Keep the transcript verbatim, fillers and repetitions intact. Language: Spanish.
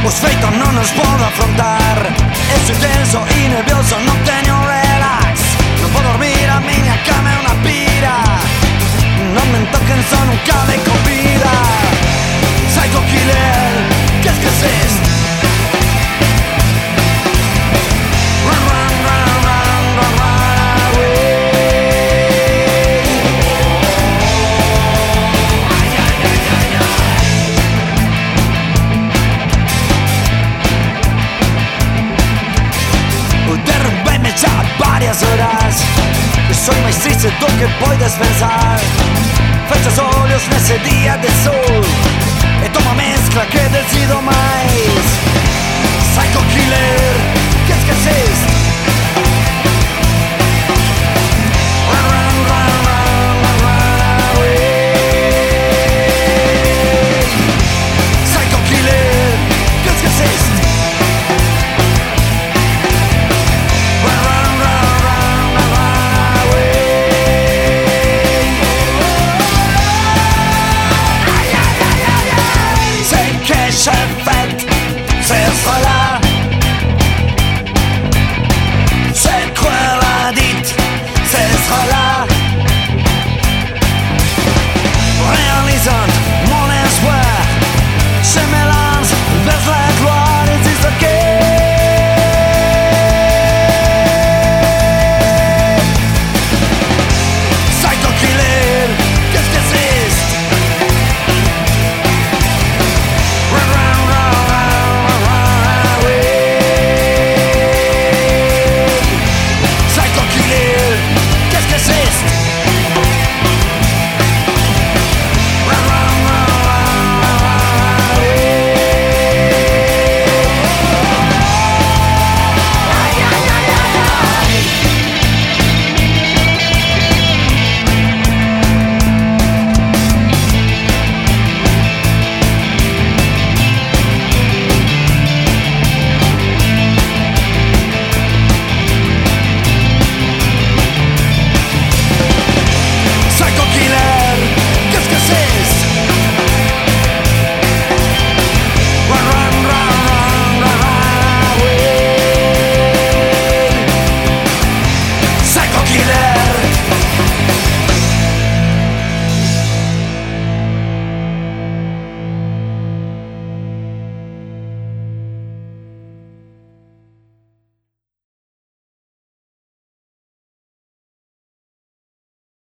Os feito non nos podo afrontar. Estoy tenso e nervioso, non teño relax. Non podo dormir, a miña cama é unha pira. Non me toquen, son un cable con vida. Psycho killer, qu'est-ce que c'est? Run, run, run, run, run, run away. Ay, ay, ay, ay, ay. Derrubéme xa varias horas. Soy máis triste do que podes pensar. Fecha os olhos nese día de sol e toma